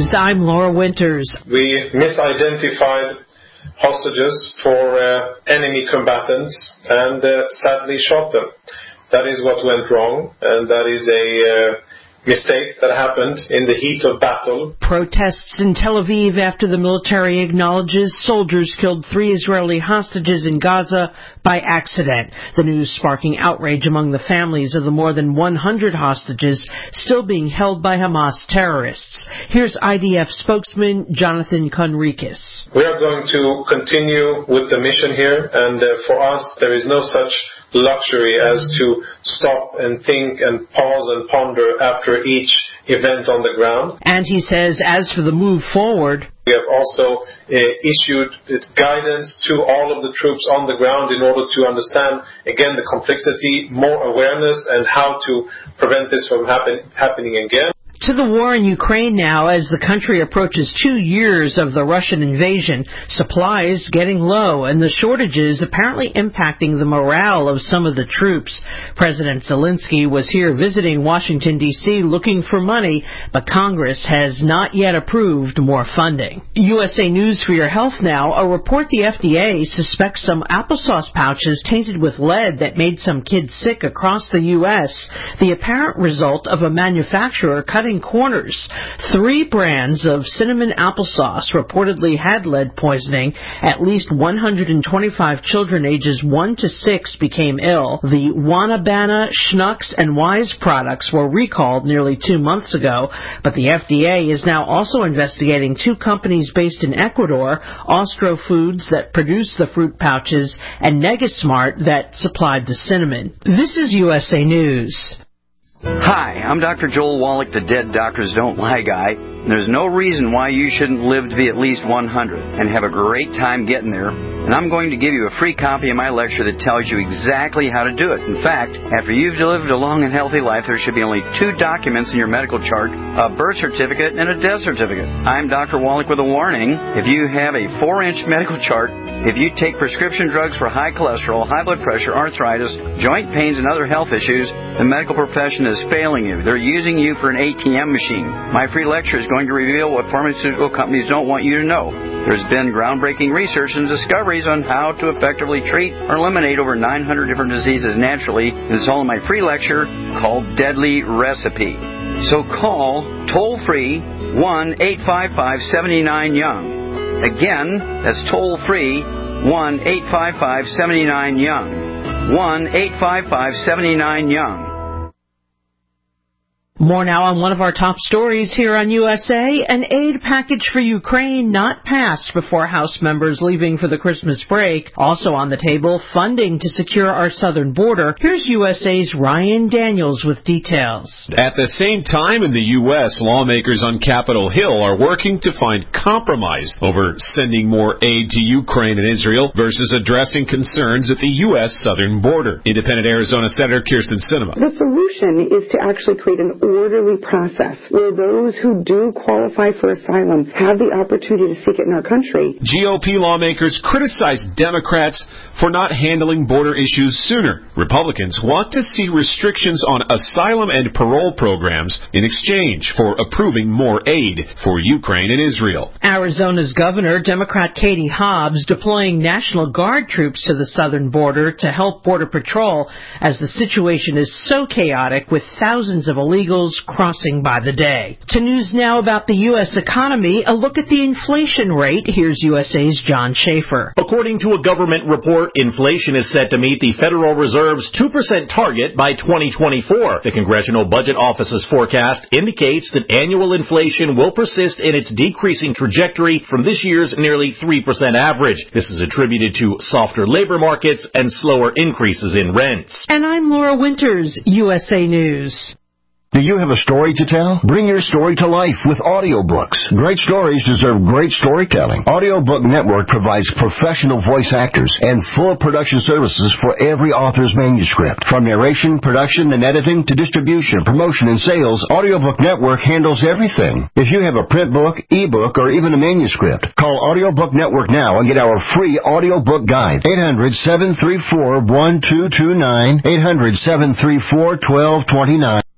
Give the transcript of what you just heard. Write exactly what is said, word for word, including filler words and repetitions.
News, I'm Laura Winters. We misidentified hostages for uh, enemy combatants and uh, sadly shot them. That is what went wrong, and that is a uh, mistake that happened in the heat of battle. Protests in Tel Aviv after the military acknowledges soldiers killed three Israeli hostages in Gaza by accident. The news sparking outrage among the families of the more than one hundred hostages still being held by Hamas terrorists. Here's I D F spokesman Jonathan Conricus. We are going to continue with the mission here, and uh, for us there is no such luxury as to stop and think and pause and ponder after each event on the ground. And he says, as for the move forward, we have also uh, issued guidance to all of the troops on the ground in order to understand, again, the complexity, more awareness, and how to prevent this from happen, happening again. To the war in Ukraine now, as the country approaches two years of the Russian invasion, supplies getting low and the shortages apparently impacting the morale of some of the troops. President Zelensky was here visiting Washington, D C looking for money, but Congress has not yet approved more funding. U S A News for Your Health now, a report the F D A suspects some applesauce pouches tainted with lead that made some kids sick across the U S, the apparent result of a manufacturer cutting corners. Three brands of cinnamon applesauce reportedly had lead poisoning. At least one hundred twenty-five children ages one to six became ill. The Wanabana, Schnucks, and Wise products were recalled nearly two months ago, but the F D A is now also investigating two companies based in Ecuador, Austro Foods that produce the fruit pouches and Negasmart that supplied the cinnamon. This is U S A News. Hi, I'm Doctor Joel Wallach, the Dead Doctors Don't Lie guy. There's no reason why you shouldn't live to be at least one hundred and have a great time getting there. And I'm going to give you a free copy of my lecture that tells you exactly how to do it. In fact, after you've lived a long and healthy life, there should be only two documents in your medical chart, a birth certificate and a death certificate. I'm Doctor Wallach with a warning. If you have a four-inch medical chart, if you take prescription drugs for high cholesterol, high blood pressure, arthritis, joint pains, and other health issues, the medical profession is failing you. They're using you for an A T M machine. My free lecture is going to reveal what pharmaceutical companies don't want you to know. There's been groundbreaking research and discoveries on how to effectively treat or eliminate over nine hundred different diseases naturally. And it's all in my free lecture called Deadly Recipe. So call toll-free one eight five five, seven nine, young. Again, that's toll-free one eight five five, seven nine, young. one eight five five, seven nine, young. More now on one of our top stories here on U S A. An aid package for Ukraine not passed before House members leaving for the Christmas break. Also on the table, funding to secure our southern border. Here's U S A's Ryan Daniels with details. At the same time in the U S, lawmakers on Capitol Hill are working to find compromise over sending more aid to Ukraine and Israel versus addressing concerns at the U S southern border. Independent Arizona Senator Kyrsten Sinema. The solution is to actually create an orderly process where those who do qualify for asylum have the opportunity to seek it in our country. G O P lawmakers criticize Democrats for not handling border issues sooner. Republicans want to see restrictions on asylum and parole programs in exchange for approving more aid for Ukraine and Israel. Arizona's governor, Democrat Katie Hobbs, deploying National Guard troops to the southern border to help Border Patrol as the situation is so chaotic with thousands of illegals crossing by the day. To news now about the U S economy, a look at the inflation rate. Here's U S A's John Schaefer. According to a government report, inflation is set to meet the Federal Reserve's two percent target by twenty twenty-four. The Congressional Budget Office's forecast indicates that annual inflation will persist in its decreasing trajectory from this year's nearly three percent average. This is attributed to softer labor markets and slower increases in rents. And I'm Laura Winters, U S A News. Do you have a story to tell? Bring your story to life with audiobooks. Great stories deserve great storytelling. Audiobook Network provides professional voice actors and full production services for every author's manuscript. From narration, production, and editing to distribution, promotion, and sales, Audiobook Network handles everything. If you have a print book, ebook, or even a manuscript, call Audiobook Network now and get our free audiobook guide. eight hundred, seven three four, one two two nine, eight hundred, seven three four, one two two nine.